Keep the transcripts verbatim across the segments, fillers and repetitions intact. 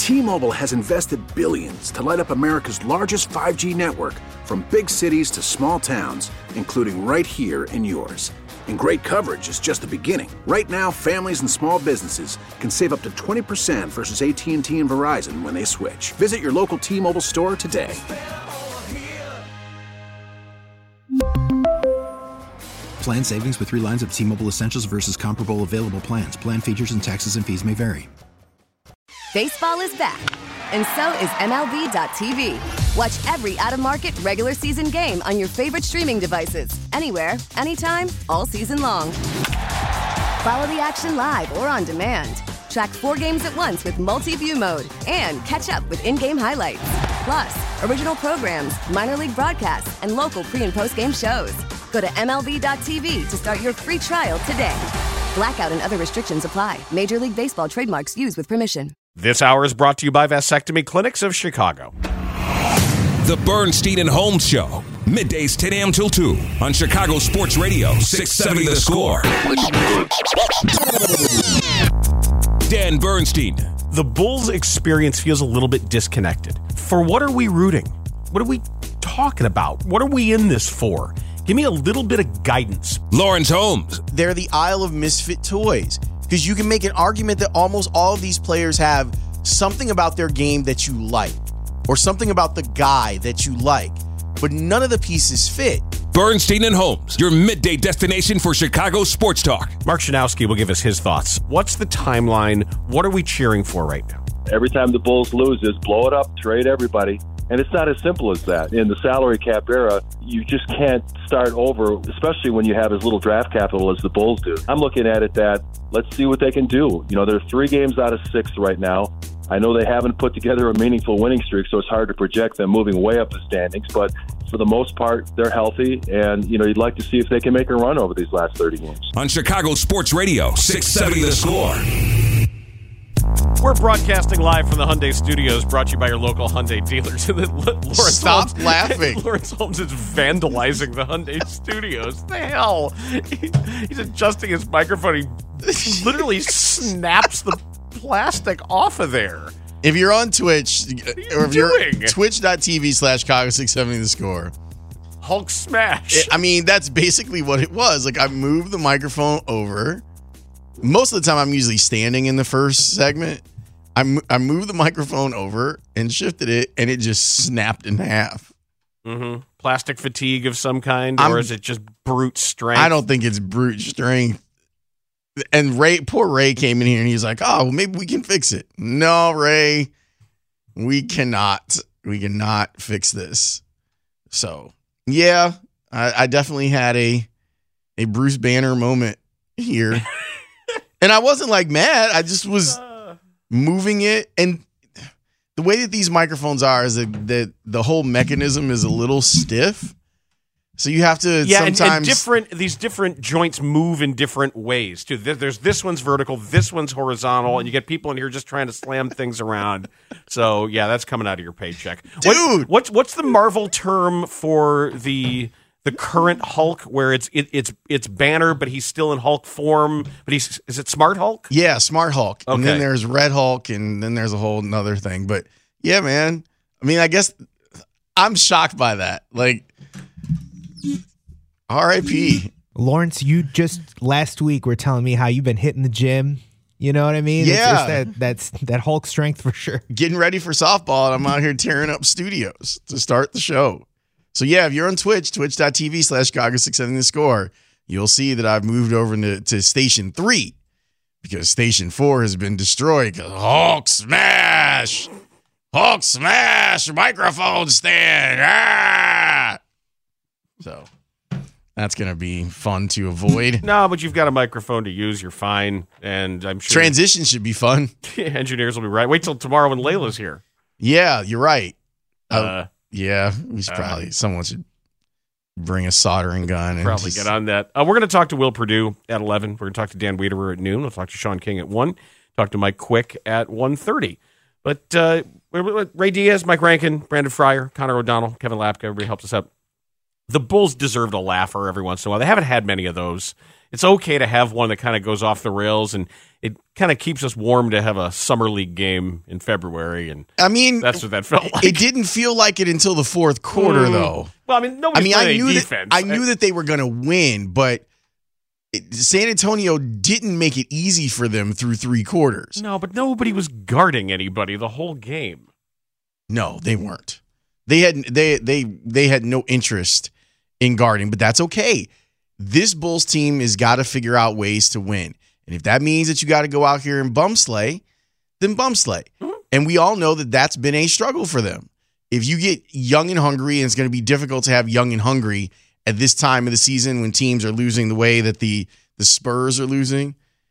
T-Mobile has invested billions to light up America's largest five G network, from big cities to small towns, including right here in yours. And great coverage is just the beginning. Right now, families and small businesses can save up to twenty percent versus A T and T and Verizon when they switch. Visit your local T-Mobile store today. Plan savings with three lines of T-Mobile Essentials versus comparable available plans. Plan features and taxes and fees may vary. Baseball is back, and so is M L B dot T V. Watch every out-of-market regular season game on your favorite streaming devices, anywhere, anytime, all season long. Follow the action live or on demand. Track four games at once with multi-view mode and catch up with in-game highlights. Plus, original programs, minor league broadcasts, and local pre- and post-game shows. Go to M L B dot T V to start your free trial today. Blackout and other restrictions apply. Major League Baseball trademarks used with permission. This hour is brought to you by Vasectomy Clinics of Chicago. The Bernstein and Holmes Show. Middays ten a.m. till two on Chicago Sports Radio, six seventy The Score. Dan Bernstein. The Bulls experience feels a little bit disconnected. For what are we rooting? What are we talking about? What are we in this for? Give me a little bit of guidance. Lawrence Holmes. They're the Isle of Misfit Toys, because you can make an argument that almost all of these players have something about their game that you like, or something about the guy that you like, but none of the pieces fit. Bernstein and Holmes, your midday destination for Chicago sports talk. Mark Shanowski will give us his thoughts. What's the timeline? What are we cheering for right now? Every time the Bulls lose, just blow it up, trade everybody. And it's not as simple as that. In the salary cap era, you just can't start over, especially when you have as little draft capital as the Bulls do. I'm looking at it that let's see what they can do. You know, they're three games out of six right now. I know they haven't put together a meaningful winning streak, so it's hard to project them moving way up the standings. But for the most part, they're healthy, and, you know, you'd like to see if they can make a run over these last thirty games. On Chicago Sports Radio, six seventy The Score. We're broadcasting live from the Hyundai Studios, brought to you by your local Hyundai dealers. And then Lawrence Stop Holmes, laughing. Lawrence Holmes is vandalizing the Hyundai Studios. The hell? He, he's adjusting his microphone. He literally snaps the plastic off of there. If you're on Twitch, or if doing? you're twitch.tv slash Chicago six seventy The Score. Hulk smash. I mean, that's basically what it was. Like, I moved the microphone over. Most of the time, I'm usually standing in the first segment. I, mo- I moved the microphone over and shifted it, and it just snapped in half. Mm-hmm. Plastic fatigue of some kind, I'm, or is it just brute strength? I don't think it's brute strength. And Ray, poor Ray came in here, and he's like, oh, well, maybe we can fix it. No, Ray, we cannot. We cannot fix this. So, yeah, I, I definitely had a a Bruce Banner moment here. And I wasn't like mad. I just was moving it. And the way that these microphones are is that, that the whole mechanism is a little stiff. So you have to yeah, sometimes... and, and different these different joints move in different ways, too. There's this one's vertical, this one's horizontal, and you get people in here just trying to slam things around. So, yeah, that's coming out of your paycheck. Dude! What, what's, what's the Marvel term for the... the current Hulk, where it's it, it's it's Banner, but he's still in Hulk form. But he's is it Smart Hulk? Yeah, Smart Hulk. Okay. And then there's Red Hulk, and then there's a whole nother thing. But yeah, man. I mean, I guess I'm shocked by that. Like, R I P Lawrence, you just last week were telling me how you've been hitting the gym. You know what I mean? Yeah. It's, it's that that's that Hulk strength for sure. Getting ready for softball, and I'm out here tearing up studios to start the show. So, yeah, if you're on Twitch, twitch.tv slash Chicago six seventy The Score, you'll see that I've moved over to, to Station three because Station four has been destroyed because Hulk smash! Hulk smash! Microphone stand! Ah! So, that's going to be fun to avoid. No, but you've got a microphone to use. You're fine. And I'm sure... Transition should be fun. Engineers will be right. Wait till tomorrow when Layla's here. Yeah, you're right. Uh, Uh, yeah, we should uh, probably... Someone should bring a soldering gun. And probably just, get on that. Uh, we're going to talk to Will Perdue at eleven. We're going to talk to Dan Wiederer at noon. We'll talk to Sean King at one. Talk to Mike Quick at one thirty. But uh, Ray Diaz, Mike Rankin, Brandon Fryer, Connor O'Donnell, Kevin Lapka, everybody helps us out the Bulls deserved a laugher every once in a while. They haven't had many of those. It's okay to have one that kind of goes off the rails, and it kind of keeps us warm to have a summer league game in February. And I mean, that's what that felt like. It didn't feel like it until the fourth quarter, mm. though. Well, I mean, nobody I mean, played I knew defense. That, I knew that they were going to win, but it, San Antonio didn't make it easy for them through three quarters. No, but nobody was guarding anybody the whole game. No, they weren't. They had they they they had no interest in guarding, but that's okay. This Bulls team has got to figure out ways to win. And if that means that you got to go out here and bum slay, then bum slay. Mm-hmm. And we all know that that's been a struggle for them. If you get young and hungry, and it's going to be difficult to have young and hungry at this time of the season when teams are losing the way that the, the Spurs are losing,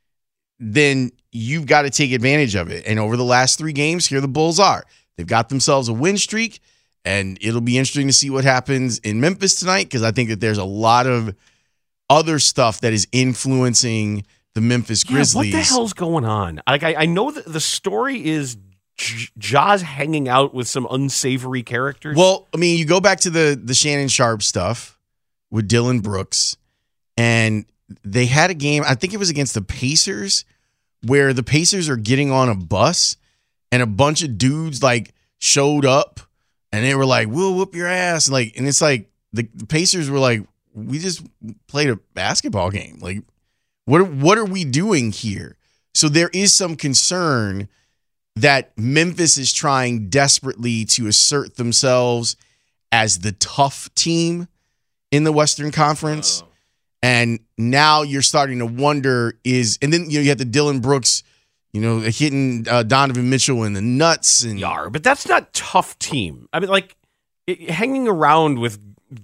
then you've got to take advantage of it. And over the last three games, here the Bulls are. They've got themselves a win streak, and it'll be interesting to see what happens in Memphis tonight, because I think that there's a lot of other stuff that is influencing the Memphis Grizzlies. Yeah, what the hell's going on? Like, I, I know that the story is J- Ja's hanging out with some unsavory characters. Well, I mean, you go back to the the Shannon Sharpe stuff with Dylan Brooks, and they had a game, I think it was against the Pacers, where the Pacers are getting on a bus, and a bunch of dudes like showed up, and they were like, "We'll whoop your ass!" Like, and it's like the, the Pacers were like, we just played a basketball game. Like, what are, what are we doing here? So there is some concern that Memphis is trying desperately to assert themselves as the tough team in the Western Conference. Oh. And now you're starting to wonder is, and then you know you have the Dylan Brooks, you know, hitting uh, Donovan Mitchell in the nuts. And Yar, but that's not tough team. I mean, like, it, hanging around with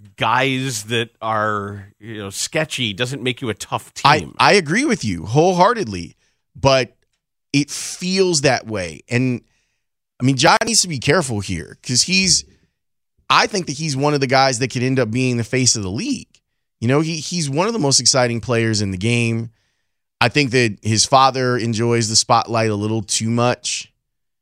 guys that are, you know, sketchy doesn't make you a tough team. I, I agree with you wholeheartedly, but it feels that way. And I mean, John needs to be careful here because he's, I think that he's one of the guys that could end up being the face of the league. You know, he he's one of the most exciting players in the game. I think that his father enjoys the spotlight a little too much.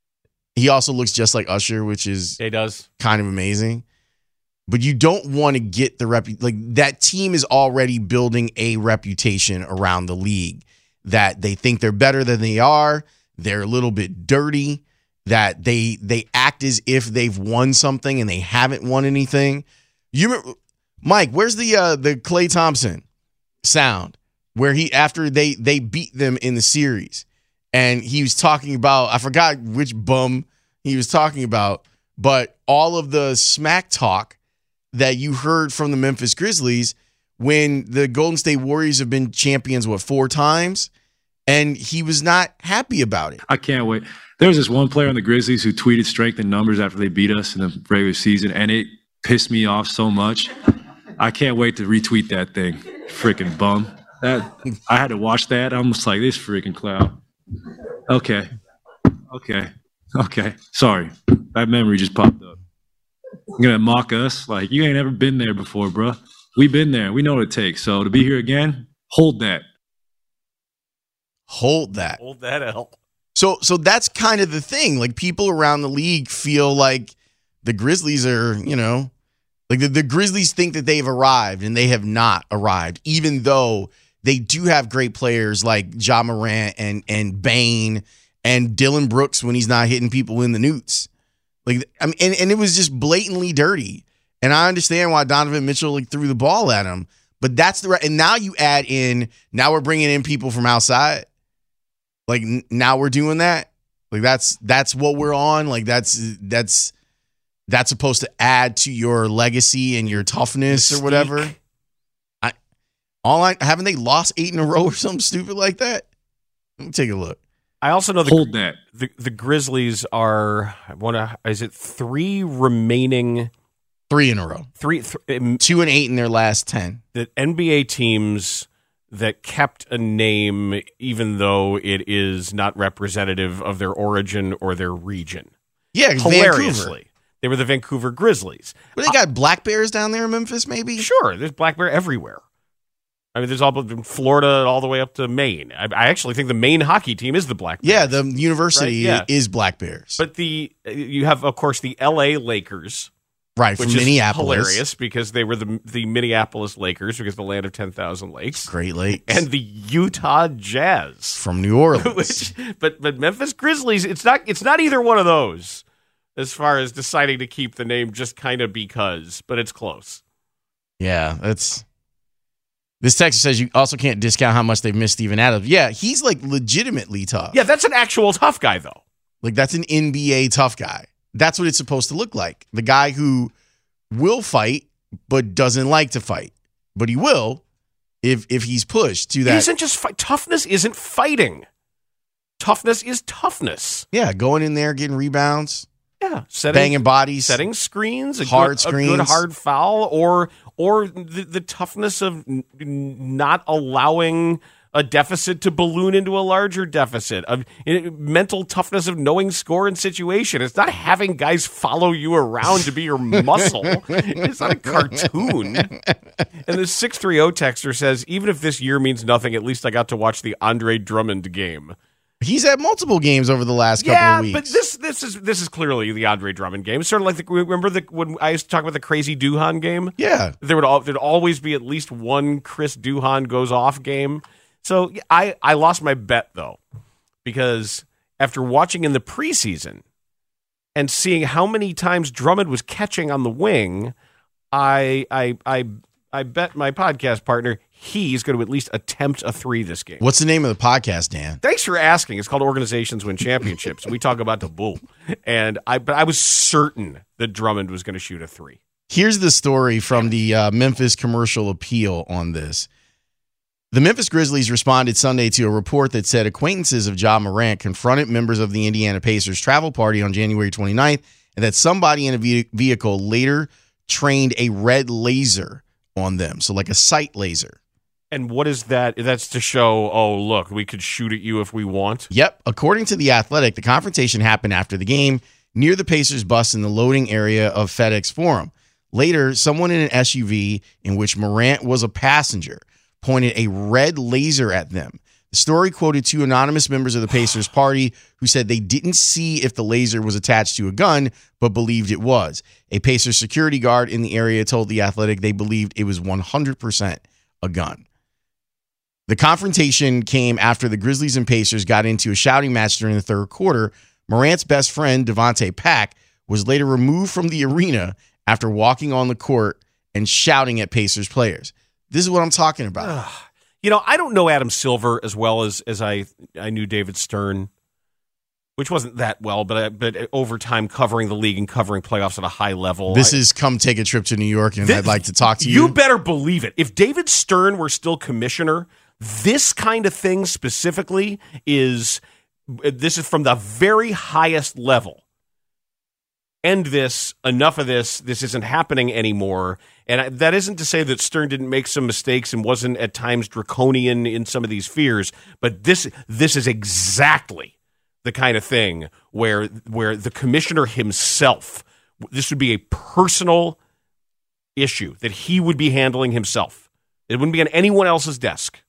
He also looks just like Usher, which is he does kind of amazing. But you don't want to get the rep. Like, that team is already building a reputation around the league that they think they're better than they are. They're a little bit dirty. That they they act as if they've won something and they haven't won anything. You remember, Mike? Where's the uh, the Klay Thompson sound where he after they they beat them in the series and he was talking about, I forgot which bum he was talking about, but all of the smack talk that you heard from the Memphis Grizzlies when the Golden State Warriors have been champions, what, four times? And he was not happy about it. I can't wait. There was this one player on the Grizzlies who tweeted strength in numbers after they beat us in the regular season, and it pissed me off so much. I can't wait to retweet that thing. Freaking bum. That I had to watch that. I'm just like, this freaking clown. Okay. Okay. Okay. Sorry. That memory just popped up. You're going to mock us? Like, you ain't ever been there before, bro. We've been there. We know what it takes. So to be here again, hold that. Hold that. Hold that L. So so that's kind of the thing. Like, people around the league feel like the Grizzlies are, you know, like the, the Grizzlies think that they've arrived, and they have not arrived, even though they do have great players like Ja Morant and, and Bane and Dylan Brooks when he's not hitting people in the newts. Like, I mean, and, and it was just blatantly dirty. And I understand why Donovan Mitchell like threw the ball at him, but that's the right. And now you add in, now we're bringing in people from outside. Like, n- now we're doing that. Like, that's that's what we're on. Like, that's that's that's supposed to add to your legacy and your toughness or whatever. I all I haven't they lost eight in a row or something stupid like that? Let me take a look. I also know the, Hold that. The, the Grizzlies are one of, is it three remaining? Three in a row. Three, th- Two and eight in their last ten. The N B A teams that kept a name even though it is not representative of their origin or their region. Yeah, hilariously. Vancouver. They were the Vancouver Grizzlies. But they got black bears down there in Memphis, maybe? Sure, there's black bear everywhere. I mean, there's all from Florida all the way up to Maine. I, I actually think the Maine hockey team is the Black Bears. Yeah, the university right? yeah. is Black Bears. But the you have, of course, the L A Lakers, Right, from which is Minneapolis. hilarious because they were the the Minneapolis Lakers, because the land of ten thousand lakes. Great Lakes. And the Utah Jazz from New Orleans. which, but but Memphis Grizzlies, it's not it's not either one of those as far as deciding to keep the name just kind of because, but it's close. Yeah, that's... This text says you also can't discount how much they've missed Steven Adams. Yeah, he's like legitimately tough. Yeah, that's an actual tough guy, though. Like, that's an N B A tough guy. That's what it's supposed to look like. The guy who will fight, but doesn't like to fight. But he will if if he's pushed to that. It isn't just fight. Toughness isn't fighting. Toughness is toughness. Yeah, going in there, getting rebounds. Yeah, setting, banging bodies. Setting screens. A hard good, screens. A good hard foul. Or, or the, the toughness of n- not allowing a deficit to balloon into a larger deficit, of uh, mental toughness of knowing score and situation. It's not having guys follow you around to be your muscle. It's not a cartoon. And the six three zero texter says, even if this year means nothing, at least I got to watch the Andre Drummond game. He's had multiple games over the last couple yeah, of weeks. but this this is this is clearly the Andre Drummond game. It's sort of like the, remember the when I used to talk about the Crazy Duhan game? Yeah, there would all, there'd always be at least one Chris Duhan goes off game. So I, I lost my bet, though, because after watching in the preseason and seeing how many times Drummond was catching on the wing, I I I I bet my podcast partner he's going to at least attempt a three this game. What's the name of the podcast, Dan? Thanks for asking. It's called Organizations Win Championships. We talk about the bull. And I but I was certain that Drummond was going to shoot a three. Here's the story from the uh, Memphis Commercial Appeal on this. The Memphis Grizzlies responded Sunday to a report that said acquaintances of Ja Morant confronted members of the Indiana Pacers travel party on January twenty-ninth, and that somebody in a ve- vehicle later trained a red laser on them, so like a sight laser. And what is that? That's to show, oh, look, we could shoot at you if we want? Yep. According to The Athletic, the confrontation happened after the game near the Pacers bus in the loading area of FedEx Forum. Later, someone in an S U V in which Morant was a passenger pointed a red laser at them. The story quoted two anonymous members of the Pacers party who said they didn't see if the laser was attached to a gun, but believed it was. A Pacers security guard in the area told The Athletic they believed it was one hundred percent a gun. The confrontation came after the Grizzlies and Pacers got into a shouting match during the third quarter. Morant's best friend, Devontae Pack, was later removed from the arena after walking on the court and shouting at Pacers players. This is what I'm talking about. You know, I don't know Adam Silver as well as as I I knew David Stern, which wasn't that well, but but over time covering the league and covering playoffs at a high level. This I, is come take a trip to New York, and this, I'd like to talk to you. You better believe it. If David Stern were still commissioner, this kind of thing specifically is this is from the very highest level. End this, enough of this, this isn't happening anymore. And I, that isn't to say that Stern didn't make some mistakes and wasn't at times draconian in some of these fears, but this this is exactly the kind of thing where where the commissioner himself, this would be a personal issue that he would be handling himself. It wouldn't be on anyone else's desk.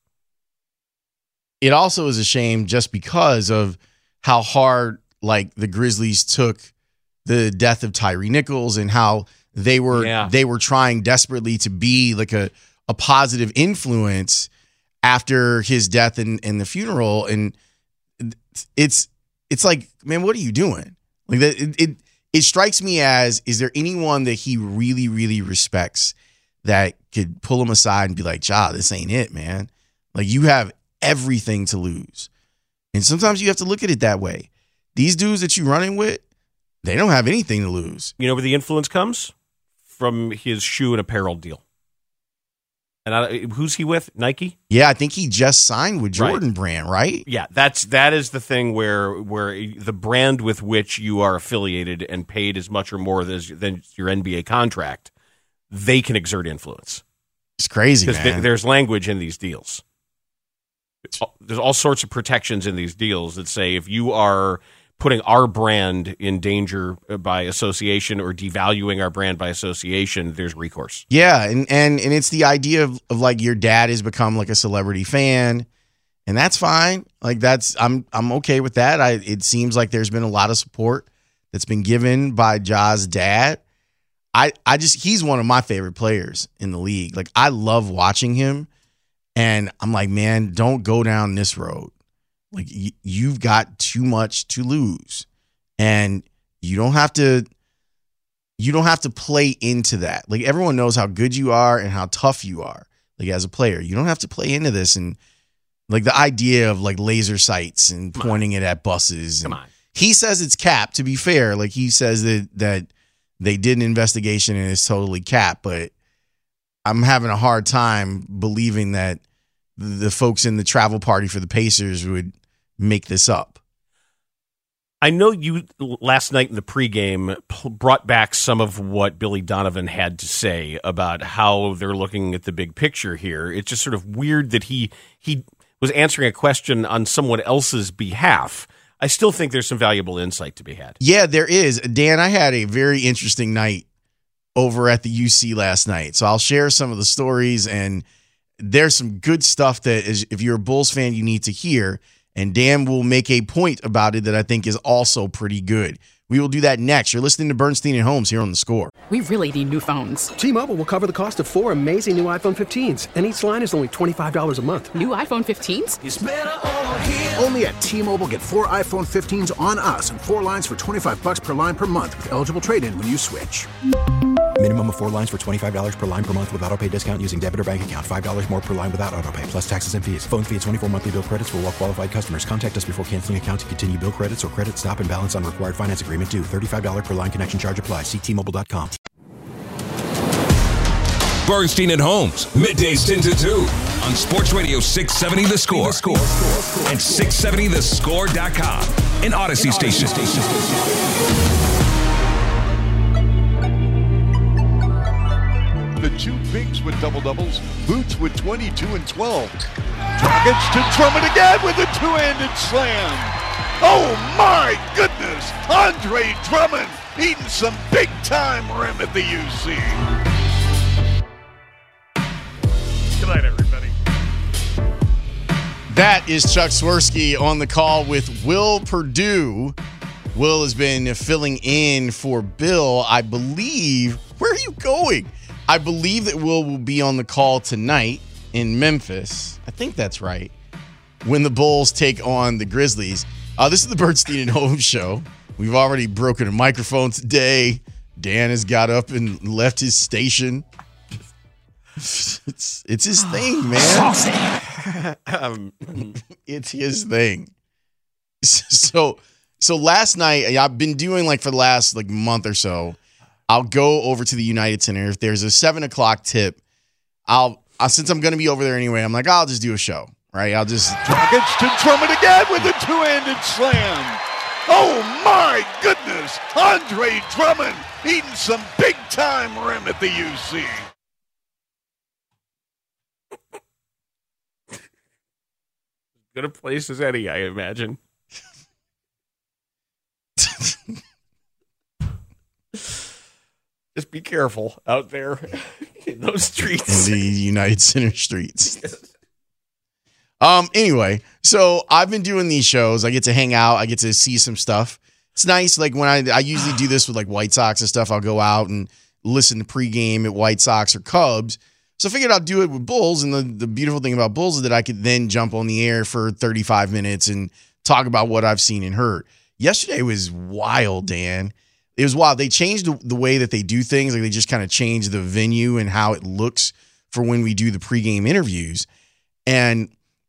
It also is a shame just because of how hard like the Grizzlies took the death of Tyree Nichols and how they were yeah. they were trying desperately to be like a, a positive influence after his death and, and the funeral. And it's it's like, man, what are you doing? Like that it, it it strikes me as, is there anyone that he really, really respects that could pull him aside and be like, Ja, this ain't it, man. Like, you have everything to lose. And sometimes you have to look at it that way. These dudes that you're running with, they don't have anything to lose. You know where the influence comes? From his shoe and apparel deal. And I, who's he with? Nike? Yeah, I think he just signed with Jordan right. Brand, right? Yeah, that's that is the thing where where the brand with which you are affiliated and paid as much or more as, than your N B A contract, they can exert influence. It's crazy, man. Because there's language in these deals. There's all sorts of protections in these deals that say if you are putting our brand in danger by association or devaluing our brand by association, there's recourse. Yeah, and and and it's the idea of, of like your dad has become like a celebrity fan, and that's fine. Like that's I'm I'm okay with that. I it seems like there's been a lot of support that's been given by Ja's dad. I, I just, he's one of my favorite players in the league. Like, I love watching him. And I'm like, man, don't go down this road. Like, y- you've got too much to lose. And you don't have to, you don't have to play into that. Like, everyone knows how good you are and how tough you are. Like, as a player, you don't have to play into this. And like the idea of like laser sights and Come pointing on. it at buses. Come and on. He says it's capped, to be fair. Like, he says that, that they did an investigation and it's totally capped, but I'm having a hard time believing that the folks in the travel party for the Pacers would make this up. I know you last night in the pregame p- brought back some of what Billy Donovan had to say about how they're looking at the big picture here. It's just sort of weird that he he was answering a question on someone else's behalf. I still think there's some valuable insight to be had. Yeah, there is. Dan, I had a very interesting night over at the U C last night. So I'll share some of the stories, and there's some good stuff that is, if you're a Bulls fan, you need to hear. And Dan will make a point about it that I think is also pretty good. We will do that next. You're listening to Bernstein and Holmes here on The Score. We really need new phones. T-Mobile will cover the cost of four amazing new iPhone fifteens, and each line is only twenty-five dollars a month. New iPhone fifteens? It's better over here. Only at T-Mobile, get four iPhone fifteens on us and four lines for twenty-five bucks per line per month with eligible trade-in when you switch. Minimum of four lines for twenty-five dollars per line per month with autopay discount using debit or bank account. five dollars more per line without autopay, plus taxes and fees. Phone fee at twenty-four monthly bill credits for well-qualified customers. Contact us before canceling account to continue bill credits or credit stop and balance on required finance agreement due. thirty-five dollars per line connection charge applies. See T Mobile dot com. Bernstein and Holmes, middays ten to two on Sports Radio six seventy The Score, the score. and six seventy the score dot com. An Odyssey, An Odyssey station. station. The two bigs with double-doubles, Boots with twenty-two and twelve. Dragic to Drummond again with a two-handed slam. Oh my goodness! Andre Drummond eating some big-time rim at the U C. Good night, everybody. That is Chuck Swirsky on the call with Will Perdue. Will has been filling in for Bill, I believe. Where are you going? I believe that Will will be on the call tonight in Memphis. I think that's right. When the Bulls take on the Grizzlies. Uh, this is the Bernstein and Holmes show. We've already broken a microphone today. Dan has got up and left his station. It's it's his thing, man. um, it's his thing. So so last night, I've been doing like for the last like month or so. I'll go over to the United Center. If there's a seven o'clock tip, I'll, I'll since I'm going to be over there anyway, I'm like, I'll just do a show, right? I'll just. Dragic to Drummond again with a two-handed slam. Oh my goodness! Andre Drummond eating some big-time rim at the U C. Good a place as any, I imagine. Just be careful out there in those streets. In the United Center streets. um. Anyway, so I've been doing these shows. I get to hang out. I get to see some stuff. It's nice. Like when I I usually do this with like White Sox and stuff. I'll go out and listen to pregame at White Sox or Cubs. So I figured I'll do it with Bulls. And the, the beautiful thing about Bulls is that I could then jump on the air for thirty-five minutes and talk about what I've seen and heard. Yesterday was wild, Dan. It was wild. They changed the, the way that they do things. Like they just kind of changed the venue and how it looks for when we do the pregame interviews. And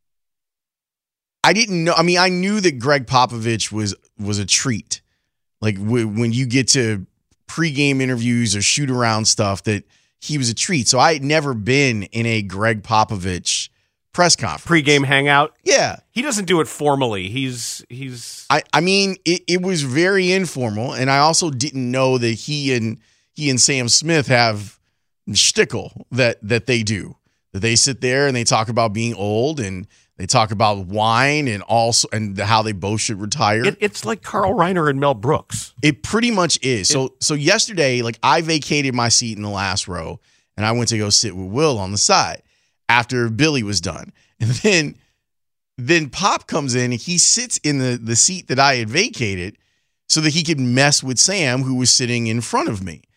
I didn't know. I mean, I knew that Greg Popovich was was a treat. Like w- when you get to pregame interviews or shoot around stuff, that he was a treat. So I had never been in a Greg Popovich press conference. Pre-game hangout? Yeah. He doesn't do it formally. He's he's I, I mean, it, it was very informal, and I also didn't know that he and he and Sam Smith have shtickle that that they do. That they sit there and they talk about being old, and they talk about wine and also and how they both should retire. It, it's like Carl Reiner and Mel Brooks. It pretty much is. It, so so yesterday, like I vacated my seat in the last row, and I went to go sit with Will on the side after Billy was done. And then then Pop comes in and he sits in the, the seat that I had vacated so that he could mess with Sam, who was sitting in front of me.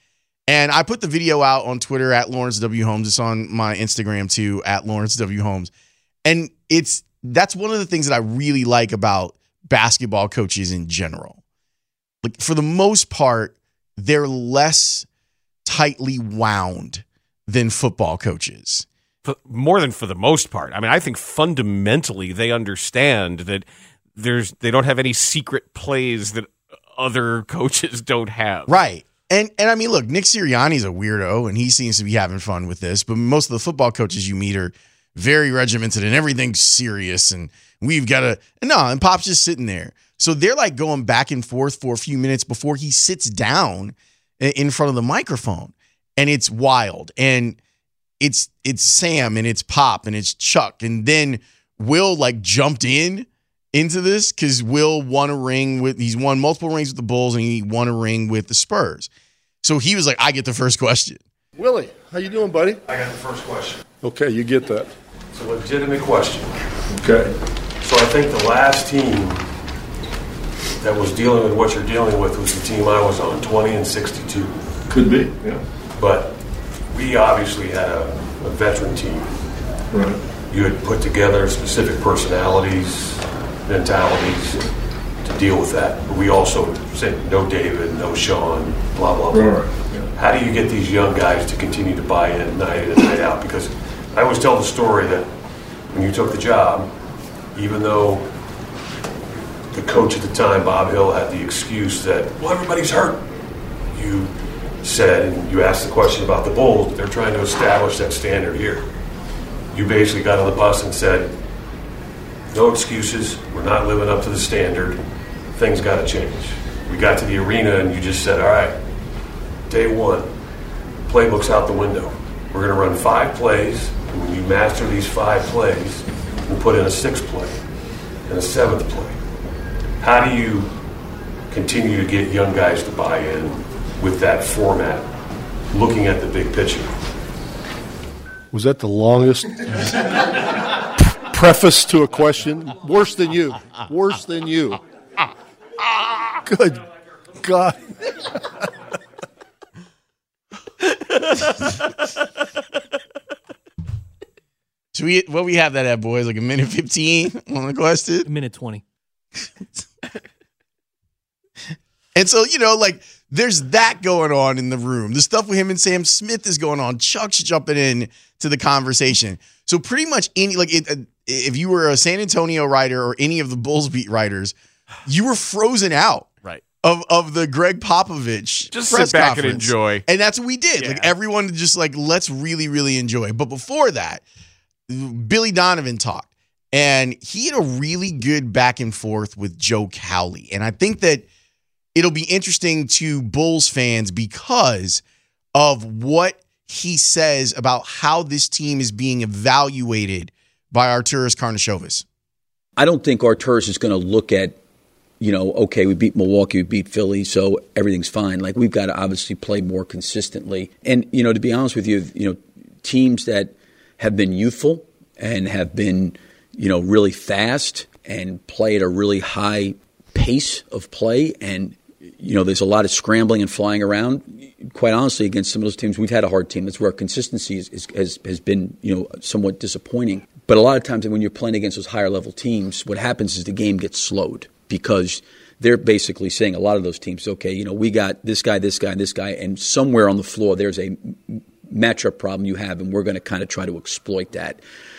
And I put the video out on Twitter at Lawrence W. Holmes. It's on my Instagram too, at Lawrence W. Holmes. And it's that's one of the things that I really like about basketball coaches in general. Like, for the most part, they're less tightly wound than football coaches. More than for the most part. I mean, I think fundamentally they understand that there's they don't have any secret plays that other coaches don't have. Right. And and I mean, look, Nick Sirianni's a weirdo, and he seems to be having fun with this. But most of the football coaches you meet are very regimented, and everything's serious, and we've got to – no, and Pop's just sitting there. So they're like going back and forth for a few minutes before he sits down in front of the microphone. And it's wild. And it's it's Sam, and it's Pop, and it's Chuck. And then Will, like, jumped in into this because Will won a ring with – he's won multiple rings with the Bulls, and he won a ring with the Spurs. So he was like, I get the first question. Willie, how you doing, buddy? I got the first question. Okay, you get that. It's a legitimate question. Okay. So I think the last team that was dealing with what you're dealing with was the team I was on, twenty and sixty-two. Could be, yeah. But we obviously had a, a veteran team. Right. You had put together specific personalities, mentalities to deal with that. But we also said no David, no Sean, blah, blah, blah. Right. Yeah. How do you get these young guys to continue to buy in night in and night out? Because I always tell the story that when you took the job, even though the coach at the time, Bob Hill, had the excuse that, well, everybody's hurt. You said, and you asked the question about the Bulls, they're trying to establish that standard here. You basically got on the bus and said, no excuses, we're not living up to the standard, things got to change. We got to the arena and you just said, all right, day one, playbook's out the window. We're going to run five plays, and when you master these five plays, we'll put in a sixth play and a seventh play. How do you continue to get young guys to buy in with that format, looking at the big picture? Was that the longest preface to a question? Worse than you. Worse than you. Good God. So we what we have that at, boys? Like a minute fifteen on the question? A minute twenty. And so, you know, like, there's that going on in the room. The stuff with him and Sam Smith is going on. Chuck's jumping in to the conversation. So pretty much any, like, it, uh, if you were a San Antonio writer or any of the Bulls beat writers, you were frozen out. Right. Of, of the Greg Popovich just press sit back conference. and enjoy. And that's what we did. Yeah. Like, everyone just, like, let's really, really enjoy. But before that, Billy Donovan talked. And he had a really good back and forth with Joe Cowley. And I think that it'll be interesting to Bulls fans because of what he says about how this team is being evaluated by Arturas Karnisovas. I don't think Arturas is going to look at, you know, okay, we beat Milwaukee, we beat Philly, so everything's fine. Like, we've got to obviously play more consistently. And, you know, to be honest with you, you know, teams that have been youthful and have been, you know, really fast and play at a really high pace of play, and you know, there's a lot of scrambling and flying around. Quite honestly, against some of those teams, we've had a hard team. That's where our consistency is, is, has, has been, you know, somewhat disappointing. But a lot of times when you're playing against those higher level teams, what happens is the game gets slowed because they're basically saying, a lot of those teams, okay, you know, we got this guy, this guy, and this guy, and somewhere on the floor there's a matchup problem you have, and we're going to kind of try to exploit that.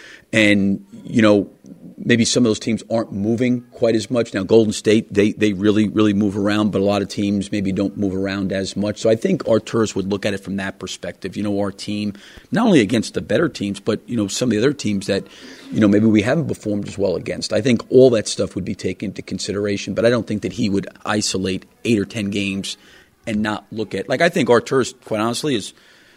And, you know, maybe some of those teams aren't moving quite as much. Now, Golden State, they they really, really move around, but a lot of teams maybe don't move around as much. So I think Arturas would look at it from that perspective. You know, our team, not only against the better teams, but, you know, some of the other teams that, you know, maybe we haven't performed as well against. I think all that stuff would be taken into consideration, but I don't think that he would isolate eight or ten games and not look at – like, I think Arturas, quite honestly, is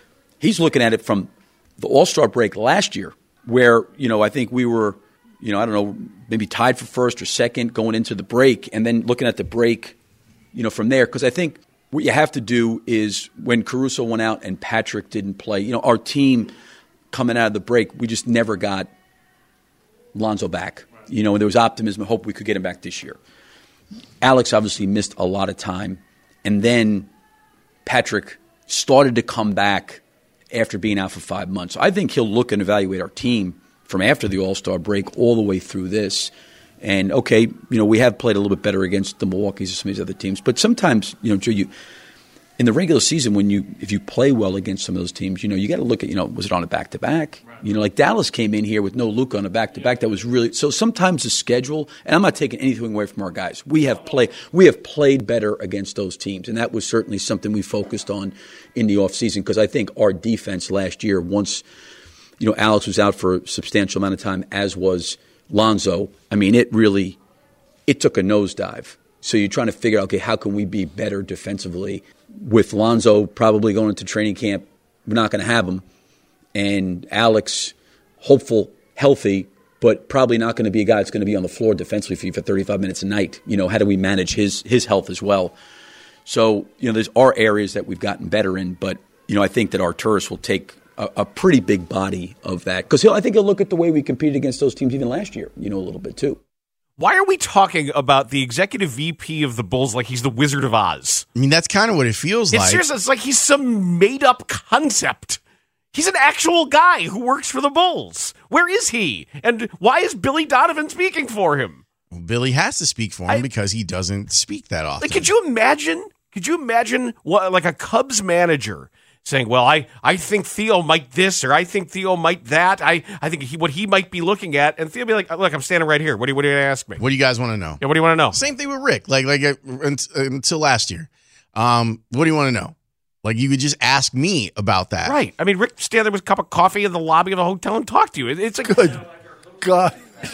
– he's looking at it from the All-Star break last year, where, you know, I think we were, you know, I don't know, maybe tied for first or second going into the break, and then looking at the break, you know, from there. Because I think what you have to do is when Caruso went out and Patrick didn't play, you know, our team coming out of the break, we just never got Lonzo back. You know, and there was optimism and hope we could get him back this year. Alex obviously missed a lot of time, and then Patrick started to come back after being out for five months. I think he'll look and evaluate our team from after the All-Star break all the way through this. And, okay, you know, we have played a little bit better against the Milwaukee's and some of these other teams. But sometimes, you know, Joe, you – in the regular season, when you if you play well against some of those teams, you know, you got to look at, you know, was it on a back-to-back? Right. You know, like Dallas came in here with no Luka on a back-to-back. That was really – so sometimes the schedule – and I'm not taking anything away from our guys. We have play we have played better against those teams, and that was certainly something we focused on in the offseason because I think our defense last year, once, you know, Alex was out for a substantial amount of time, as was Lonzo, I mean, it really – it took a nosedive. So you're trying to figure out, okay, how can we be better defensively? With Lonzo probably going into training camp, we're not going to have him. And Alex, hopeful, healthy, but probably not going to be a guy that's going to be on the floor defensively for you for thirty-five minutes a night. You know, how do we manage his his health as well? So, you know, there's are areas that we've gotten better in, but, you know, I think that Arturas will take a, a pretty big body of that. Because I think he'll look at the way we competed against those teams even last year, you know, a little bit too. Why are we talking about the executive V P of the Bulls like he's the Wizard of Oz? I mean, that's kind of what it feels it's like. Seriously, it's like he's some made-up concept. He's an actual guy who works for the Bulls. Where is he? And why is Billy Donovan speaking for him? Well, Billy has to speak for him I, because he doesn't speak that often. Like, could you imagine? Could you imagine what, like a Cubs manager saying, well, I, I think Theo might this or I think Theo might that. I, I think he, what he might be looking at. And Theo be like, look, I'm standing right here. What do you, what do you ask me? What do you guys want to know? Yeah, what do you want to know? Same thing with Rick. Like like uh, until last year. Um, what do you want to know? Like you could just ask me about that. Right. I mean, Rick stand there with a cup of coffee in the lobby of a hotel and talk to you. It, it's a good God.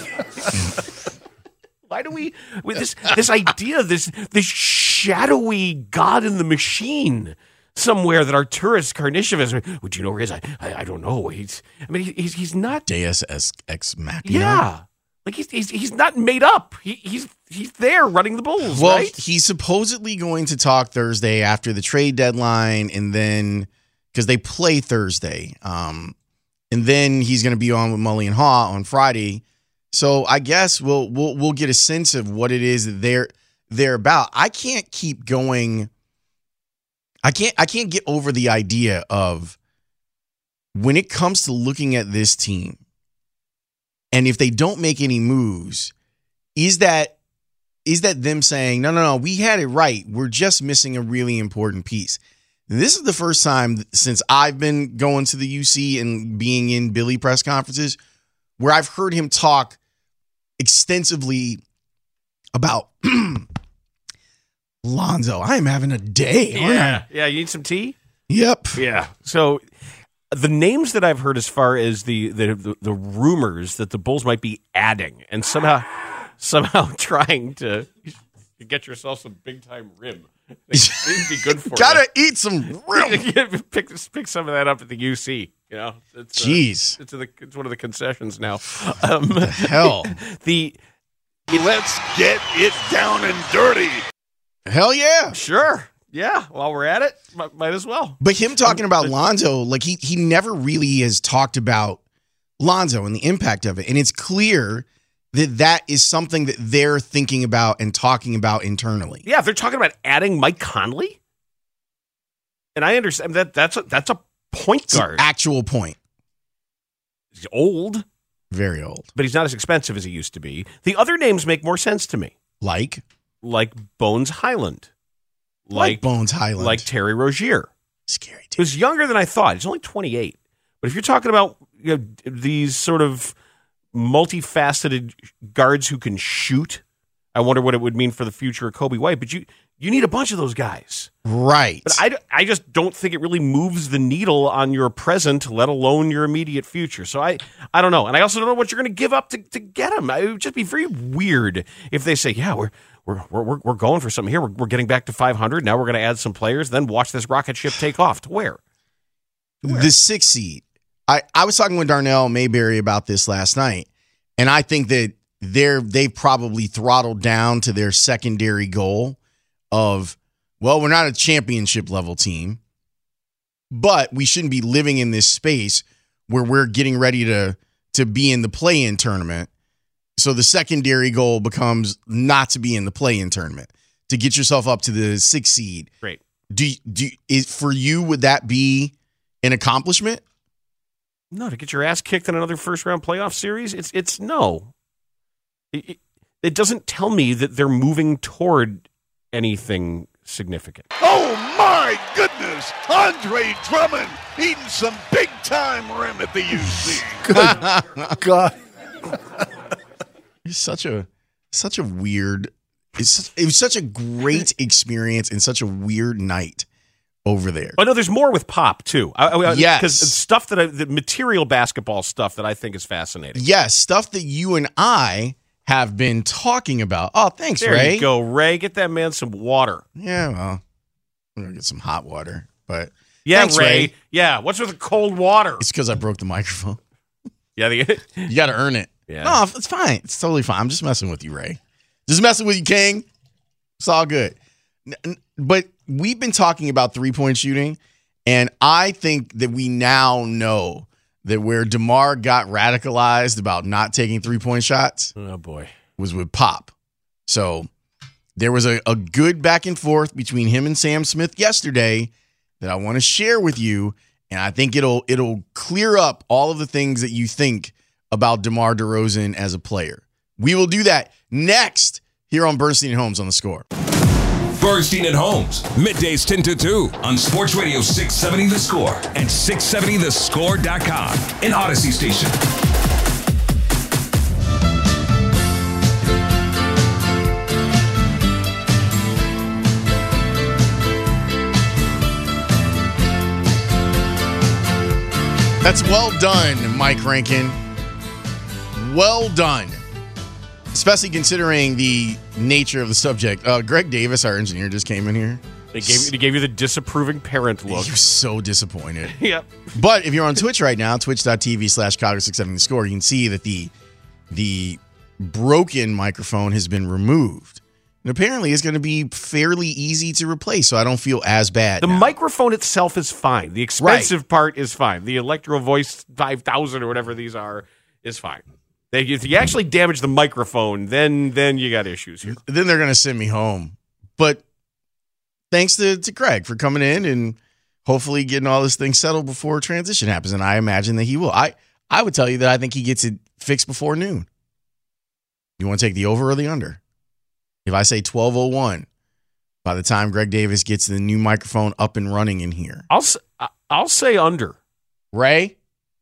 Why do we with this this idea, this this shadowy God in the machine? Somewhere that Arturas Karnisovas, would you know where he is? I, I, I don't know. He's, I mean, he's he's not Deus ex machina. Yeah, like he's he's he's not made up. He, he's he's there running the Bulls. Well, right? He's supposedly going to talk Thursday after the trade deadline, and then because they play Thursday, um, and then he's going to be on with Mully and Haw on Friday. So I guess we'll we'll we'll get a sense of what it is that they're they're about. I can't keep going. I can't I can't get over the idea of when it comes to looking at this team, and if they don't make any moves, is that is that them saying, no, no, no, we had it right. We're just missing a really important piece. And this is the first time since I've been going to the U C and being in Billy press conferences where I've heard him talk extensively about Lonzo. I am having a day. Yeah. Yeah. You need some tea? Yep. Yeah. So the names that I've heard as far as the, the, the, the rumors that the Bulls might be adding and somehow somehow trying to get yourself some big-time rib. It'd be good for Gotta you. eat some rib. pick, pick some of that up at the U C. You know? It's, Jeez. Uh, it's, the, it's one of the concessions now. Um, the hell? the Let's get it down and dirty. Hell yeah. Sure. Yeah. While we're at it, might, might as well. But him talking about Lonzo, like he he never really has talked about Lonzo and the impact of it. And it's clear that that is something that they're thinking about and talking about internally. Yeah. They're talking about adding Mike Conley. And I understand that that's a, that's a point It's guard. an actual point. He's old. Very old. But he's not as expensive as he used to be. The other names make more sense to me. Like? Like Bones Highland. Like, Like Bones Highland. Like Terry Rozier. Scary dude. Who's younger than I thought. He's only twenty-eight. But if you're talking about, you know, these sort of multifaceted guards who can shoot, I wonder what it would mean for the future of Kobe White. But you you need a bunch of those guys. Right. But I, I just don't think it really moves the needle on your present, let alone your immediate future. So I, I don't know. And I also don't know what you're going to give up to, to get him. It would just be very weird if they say, yeah, we're we're we're, we're going for something here. We're, we're getting back to five hundred. Now we're going to add some players. Then watch this rocket ship take off. To where? To where? The sixth seed. I, I was talking with Darnell Mayberry about this last night, and I think that they're they've probably throttled down to their secondary goal of, well, we're not a championship level team, but we shouldn't be living in this space where we're getting ready to to be in the play-in tournament. So the secondary goal becomes not to be in the play-in tournament, to get yourself up to the sixth seed. Great. Do do is for you? Would that be an accomplishment? No, to get your ass kicked in another first round playoff series, it's it's no. It, it, it doesn't tell me that they're moving toward anything significant. Oh my goodness! Andre Drummond eating some big time rim at the U C. Good God! It's such a such a weird. It's it was such a great experience and such a weird night over there. Oh no, there's more with Pop too. I, I, yes, because stuff that I, the material basketball stuff that I think is fascinating. Yes, stuff that you and I have been talking about. Oh, thanks, there Ray. There you go, Ray. Get that man some water. Yeah, well, we're gonna get some hot water, but yeah, thanks, Ray. Ray. Yeah, what's with the cold water? It's because I broke the microphone. Yeah, the, you got to earn it. Yeah, no, it's fine. It's totally fine. I'm just messing with you, Ray. Just messing with you, King. It's all good. But we've been talking about three-point shooting, and I think that we now know that where DeMar got radicalized about not taking three-point shots oh boy, was with Pop. So there was a, a good back and forth between him and Sam Smith yesterday that I want to share with you, and I think it'll it'll clear up all of the things that you think about DeMar DeRozan as a player. We will do that next here on Bernstein and Holmes on The Score. Bernstein and Holmes, middays ten to two on Sports Radio six seventy The Score and six seventy the score dot com, an Odyssey station. That's well done, Mike Rankin. Well done. Especially considering the nature of the subject. Uh, Greg Davis, our engineer, just came in here. They gave, they gave you the disapproving parent look. You're so disappointed. Yep. But if you're on Twitch right now, twitch.tv slash Chicago six seventy The Score, you can see that the the broken microphone has been removed. And apparently it's going to be fairly easy to replace, so I don't feel as bad. The now. microphone itself is fine. The expensive right. part is fine. The Electro Voice five thousand or whatever these are is fine. They, if you actually damage the microphone, then then you got issues here. Then they're going to send me home. But thanks to, to Craig for coming in and hopefully getting all this thing settled before transition happens. And I imagine that he will. I, I would tell you that I think he gets it fixed before noon. You want to take the over or the under? If I say twelve oh one, by the time Greg Davis gets the new microphone up and running in here. I'll, I'll say under. Ray?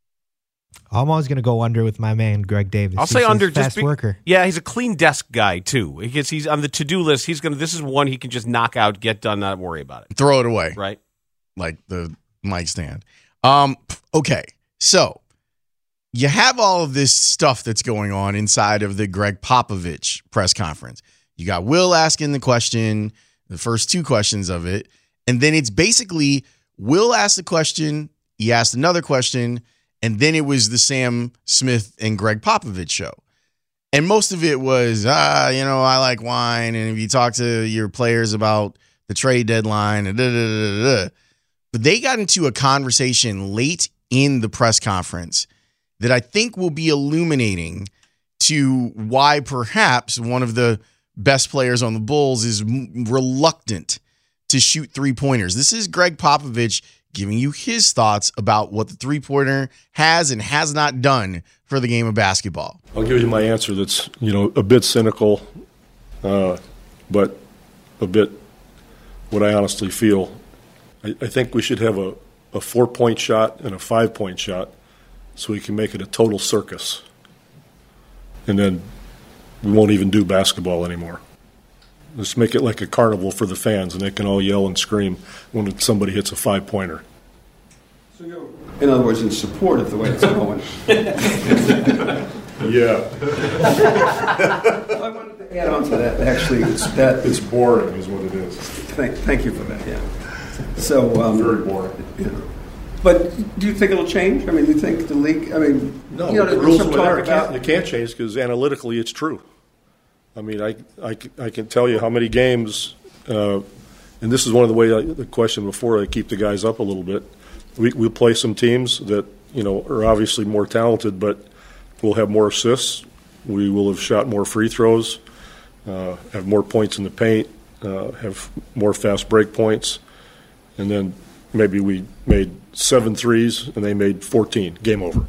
I'm always going to go under with my man, Greg Davis. I'll he's say under. Fast just be, worker. Yeah, he's a clean desk guy, too. Because he's on the to-do list. He's gonna. This is one he can just knock out, get done, not worry about it. Throw it away. Right. Like the mic stand. Um. Okay, so you have all of this stuff that's going on inside of the Greg Popovich press conference. You got Will asking the question, the first two questions of it, and then it's basically Will asked the question, he asked another question, and then it was the Sam Smith and Greg Popovich show. And most of it was, ah, you know, I like wine, and if you talk to your players about the trade deadline, and da, da, da, da, da. But they got into a conversation late in the press conference that I think will be illuminating to why perhaps one of the best players on the Bulls is m- reluctant to shoot three-pointers. This is Greg Popovich giving you his thoughts about what the three-pointer has and has not done for the game of basketball. I'll give you my answer that's, you know, a bit cynical, uh, but a bit what I honestly feel. I, I think we should have a, a four-point shot and a five-point shot so we can make it a total circus. And then we won't even do basketball anymore. Let's make it like a carnival for the fans, and they can all yell and scream when somebody hits a five-pointer. So you're, in other words, in support of the way it's going. Yeah. I wanted to add on to that. Actually, it's that it's boring, is what it is. Thank, thank you for that. Yeah. So um, very boring. Yeah. But do you think it'll change? I mean, do you think the league? I mean, no. You know, the rules some will talk never about can't, they can't change because analytically it's true. I mean, I, I, I can tell you how many games, uh, and this is one of the way I, the question before I keep the guys up a little bit. We we play some teams that you know are obviously more talented, but will have more assists. We will have shot more free throws, uh, have more points in the paint, uh, have more fast break points, and then maybe we made seven threes and they made fourteen. Game over.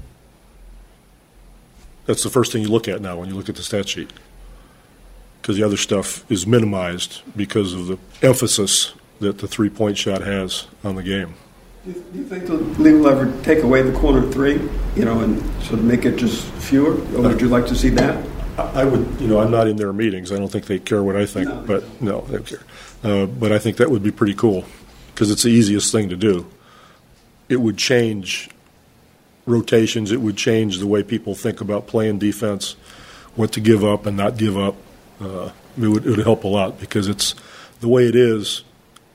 That's the first thing you look at now when you look at the stat sheet, because the other stuff is minimized because of the emphasis that the three-point shot has on the game. Do you, do you think the league will ever take away the corner three, you know, and sort of make it just fewer? Or would you like to see that? I would, you know, I'm not in their meetings. I don't think they care what I think, no. but no, they don't care. Uh, but I think that would be pretty cool because it's the easiest thing to do. It would change rotations. It would change the way people think about playing defense, what to give up and not give up. Uh, it would, it would help a lot because it's the way it is.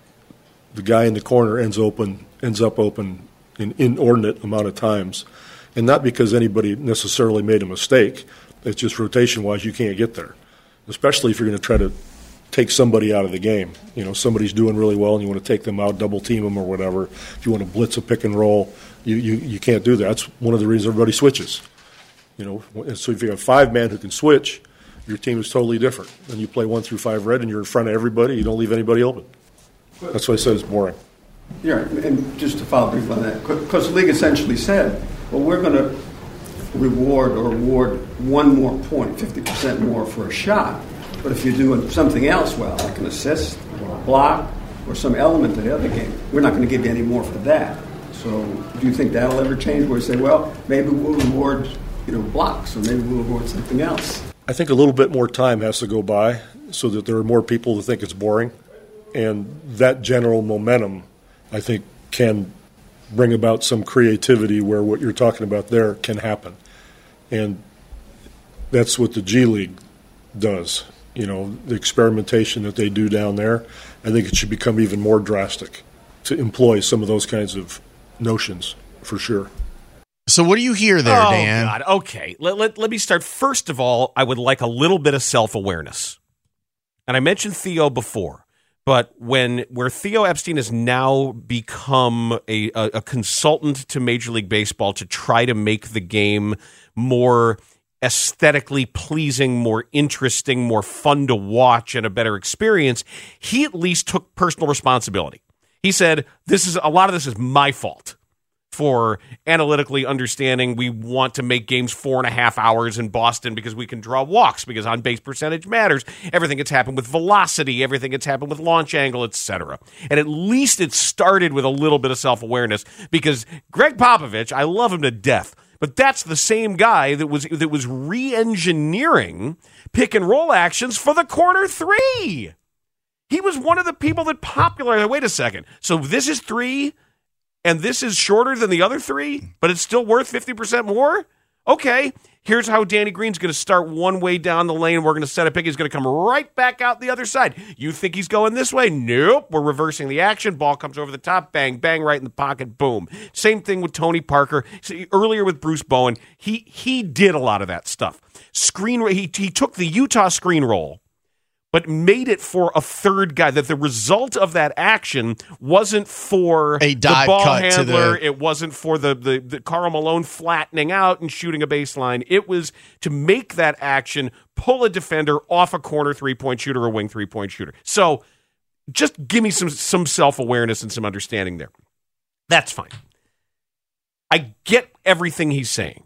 The guy in the corner ends open, ends up open an inordinate amount of times, and not because anybody necessarily made a mistake. It's just rotation-wise, you can't get there, especially if you're going to try to take somebody out of the game. You know, somebody's doing really well and you want to take them out, double team them or whatever. If you want to blitz a pick and roll, you, you, you can't do that. That's one of the reasons everybody switches. You know, so if you have five men who can switch, your team is totally different. And you play one through five red and you're in front of everybody, you don't leave anybody open. That's why I said it's boring. Yeah, and just to follow briefly on that, because the league essentially said, well, we're going to reward or award one more point, fifty percent more for a shot. But if you're doing something else well, like an assist or a block or some element of the other game, we're not going to give you any more for that. So do you think that'll ever change where you say, well, maybe we'll reward, you know, blocks or maybe we'll reward something else? I think a little bit more time has to go by so that there are more people who think it's boring. And that general momentum, I think, can bring about some creativity where what you're talking about there can happen. And that's what the G League does. You know, the experimentation that they do down there, I think it should become even more drastic to employ some of those kinds of notions, for sure. So what do you hear there, oh, Dan? God. Okay, let, let, let me start. First of all, I would like a little bit of self-awareness. And I mentioned Theo before. But when where Theo Epstein has now become a, a, a consultant to Major League Baseball to try to make the game more aesthetically pleasing, more interesting, more fun to watch, and a better experience, he at least took personal responsibility. He said, "This is a lot of this is my fault for analytically understanding we want to make games four and a half hours in Boston because we can draw walks, because on-base percentage matters. Everything that's happened with velocity, everything that's happened with launch angle, et cetera" And at least it started with a little bit of self-awareness, because Greg Popovich, I love him to death, but that's the same guy that was that was re-engineering pick-and-roll actions for the corner three. He was one of the people that popularized, wait a second, so this is three, and this is shorter than the other three, but it's still worth fifty percent more? Okay, here's how Danny Green's going to start one way down the lane. We're going to set a pick. He's going to come right back out the other side. You think he's going this way? Nope. We're reversing the action. Ball comes over the top. Bang, bang, right in the pocket. Boom. Same thing with Tony Parker. See, earlier with Bruce Bowen, he he did a lot of that stuff. Screen. He, he took the Utah screen roll, but made it for a third guy, that the result of that action wasn't for a the ball cut handler, to the... it wasn't for the, the, the Karl Malone flattening out and shooting a baseline. It was to make that action pull a defender off a corner three-point shooter or wing three-point shooter. So just give me some, some self-awareness and some understanding there. That's fine. I get everything he's saying.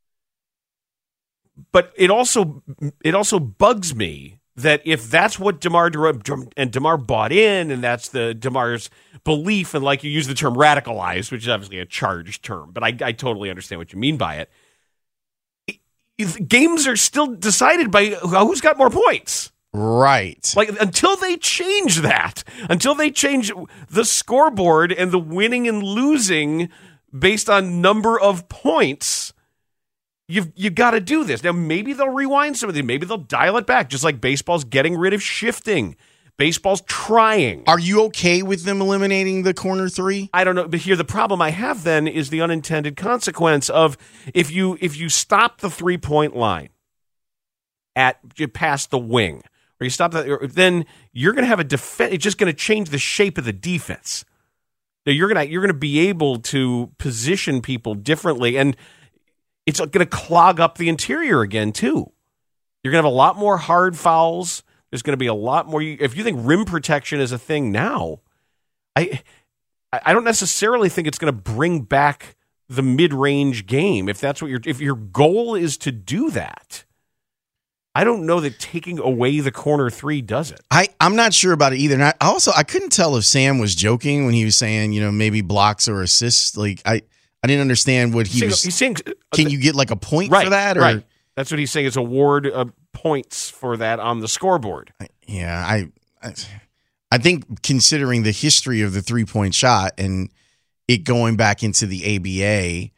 But it also it also bugs me that if that's what DeMar and DeMar bought in, and that's the DeMar's belief, and like you use the term radicalized, which is obviously a charged term, but I, I totally understand what you mean by it. If games are still decided by who's got more points. Right. Like, until they change that, until they change the scoreboard and the winning and losing based on number of points, You've you got to do this. Now, maybe they'll rewind some of it. Maybe they'll dial it back, just like baseball's getting rid of shifting. Baseball's trying. Are you okay with them eliminating the corner three? I don't know. But here, the problem I have then is the unintended consequence of if you if you stop the three-point line at past the wing, or you stop that, then you're going to have a defense. It's just going to change the shape of the defense. Now, you're going to you're going to be able to position people differently, and it's going to clog up the interior again, too. You're going to have a lot more hard fouls. There's going to be a lot more. If you think rim protection is a thing now, I I, I don't necessarily think it's going to bring back the mid-range game if that's what your if your goal is to do that. I don't know that taking away the corner three does it. I, I'm not sure about it either. And I also, I couldn't tell if Sam was joking when he was saying, you know, maybe blocks or assists. Like, I, I didn't understand what he saying, was. He's saying, can you get like a point right, for that? Or? Right. That's what he's saying is award uh, points for that on the scoreboard. Yeah, I, I, I think considering the history of the three-point shot and it going back into the A B A,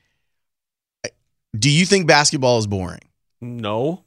do you think basketball is boring? No.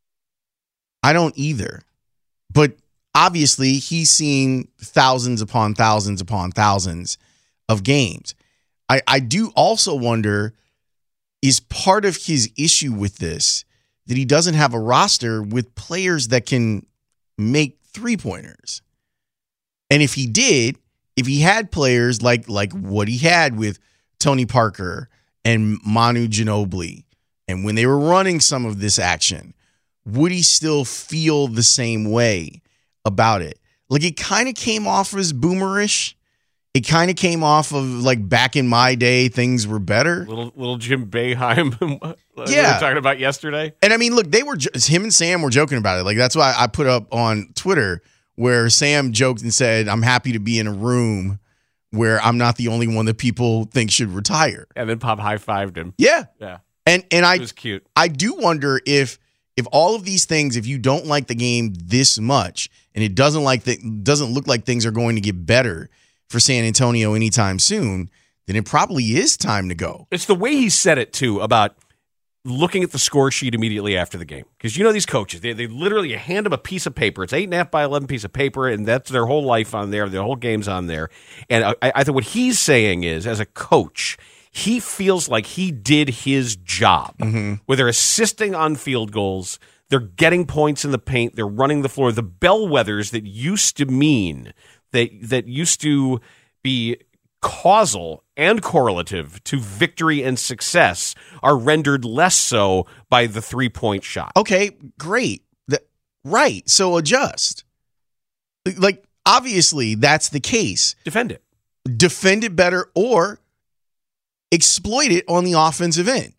I don't either. But obviously, he's seen thousands upon thousands upon thousands of games. I, I do also wonder, is part of his issue with this that he doesn't have a roster with players that can make three-pointers? And if he did, if he had players like, like what he had with Tony Parker and Manu Ginobili, and when they were running some of this action, would he still feel the same way about it? Like, it kind of came off as boomerish. It kind of came off of like back in my day, things were better. Little little Jim Boeheim, what yeah, we were talking about yesterday. And I mean, look, they were him and Sam were joking about it. Like, that's why I put up on Twitter where Sam joked and said, "I'm happy to be in a room where I'm not the only one that people think should retire." And then Pop high-fived him. Yeah, yeah. And and I it was cute. I do wonder if. If all of these things, if you don't like the game this much, and it doesn't like that, doesn't look like things are going to get better for San Antonio anytime soon, then it probably is time to go. It's the way he said it too about looking at the score sheet immediately after the game, because you know these coaches, they they literally hand them a piece of paper. It's eight and a half by eleven piece of paper, and that's their whole life on there. Their whole game's on there. And I, I think what he's saying is, as a coach, he feels like he did his job, mm-hmm. where they're assisting on field goals, they're getting points in the paint, they're running the floor. The bellwethers that used to mean, that that used to be causal and correlative to victory and success, are rendered less so by the three-point shot. Okay, great. The, right, so adjust. Like, obviously, that's the case. Defend it. Defend it better, or exploit it on the offensive end.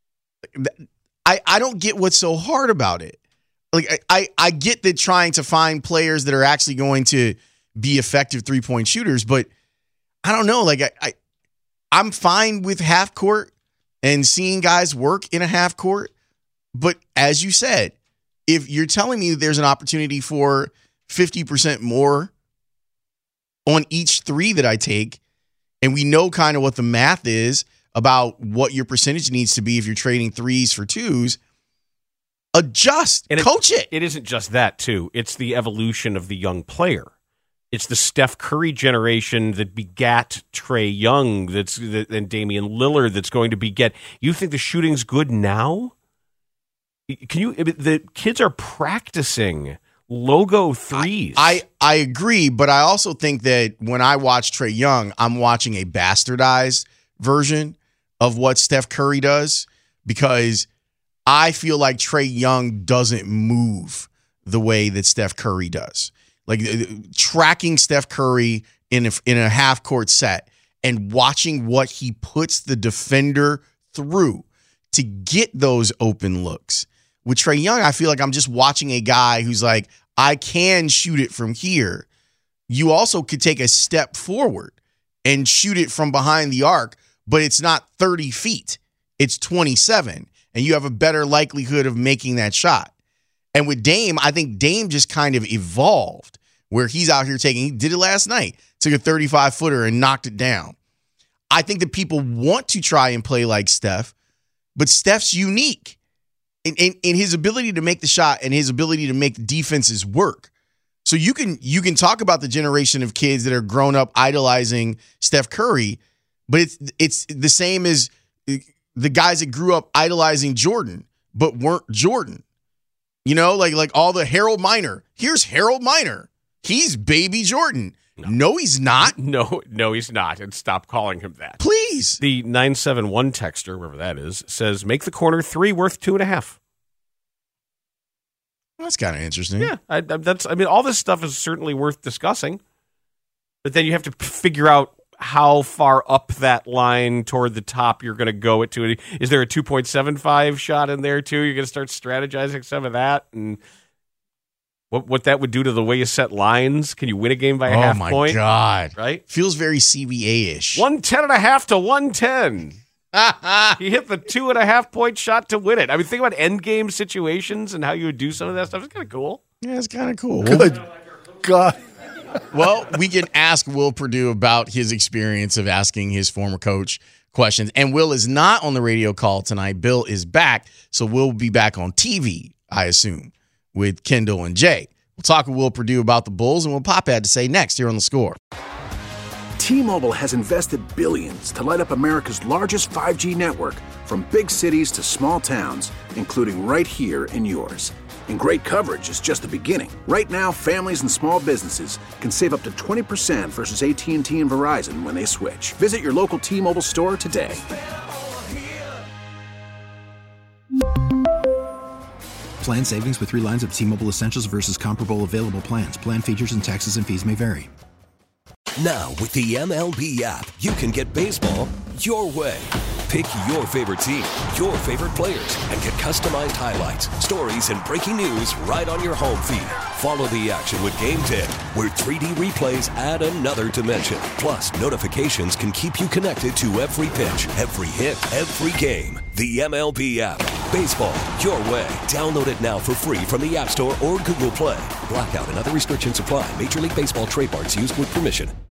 I, I don't get what's so hard about it. Like I, I get that trying to find players that are actually going to be effective three-point shooters, but I don't know. Like I, I I'm fine with half court and seeing guys work in a half court. But as you said, if you're telling me there's an opportunity for fifty percent more on each three that I take, and we know kind of what the math is about what your percentage needs to be if you're trading threes for twos, adjust, and coach it. It isn't just that, too. It's the evolution of the young player. It's the Steph Curry generation that begat Trae Young that's that, and Damian Lillard that's going to beget. You think the shooting's good now? Can you? The kids are practicing logo threes. I, I, I agree, but I also think that when I watch Trae Young, I'm watching a bastardized version of what Steph Curry does, because I feel like Trae Young doesn't move the way that Steph Curry does. Like tracking Steph Curry in a, in a half court set and watching what he puts the defender through to get those open looks. With Trae Young, I feel like I'm just watching a guy who's like, I can shoot it from here. You also could take a step forward and shoot it from behind the arc, but it's not thirty feet. It's twenty-seven, and you have a better likelihood of making that shot. And with Dame, I think Dame just kind of evolved where he's out here taking, he did it last night, took a thirty-five footer and knocked it down. I think that people want to try and play like Steph, but Steph's unique in, in, in his ability to make the shot and his ability to make defenses work. So you can you can talk about the generation of kids that are grown up idolizing Steph Curry, but it's it's the same as the guys that grew up idolizing Jordan, but weren't Jordan. You know, like like all the Harold Miner. Here's Harold Miner. He's baby Jordan. No, no he's not. No, no, he's not. And stop calling him that. Please. The nine seven one texter, wherever that is, says, make the corner three worth two and a half. Well, that's kind of interesting. Yeah, I, that's. I mean, all this stuff is certainly worth discussing. But then you have to figure out how far up that line toward the top you're going to go it to. Is there a two point seven five shot in there too? You're going to start strategizing some of that and what what that would do to the way you set lines. Can you win a game by a oh half my point? God. Right? Feels very C B A-ish. one ten and a half to one ten. He hit the two and a half point shot to win it. I mean, think about end game situations and how you would do some of that stuff. It's kind of cool. Yeah, it's kind of cool. Good God. Well, we can ask Will Perdue about his experience of asking his former coach questions. And Will is not on the radio call tonight. Bill is back. So we'll be back on T V, I assume, with Kendall and Jay. We'll talk with Will Perdue about the Bulls and what Pop had to say next here on The Score. T-Mobile has invested billions to light up America's largest five G network, from big cities to small towns, including right here in yours. And great coverage is just the beginning. Right now, families and small businesses can save up to twenty percent versus A T and T and Verizon when they switch. Visit your local T-Mobile store today. Plan savings with three lines of T-Mobile Essentials versus comparable available plans. Plan features and taxes and fees may vary. Now, with the M L B app, you can get baseball your way. Pick your favorite team, your favorite players, and get customized highlights, stories, and breaking news right on your home feed. Follow the action with Game Day, where three D replays add another dimension. Plus, notifications can keep you connected to every pitch, every hit, every game. The M L B app. Baseball your way. Download it now for free from the App Store or Google Play. Blackout and other restrictions apply. Major League Baseball trademarks used with permission.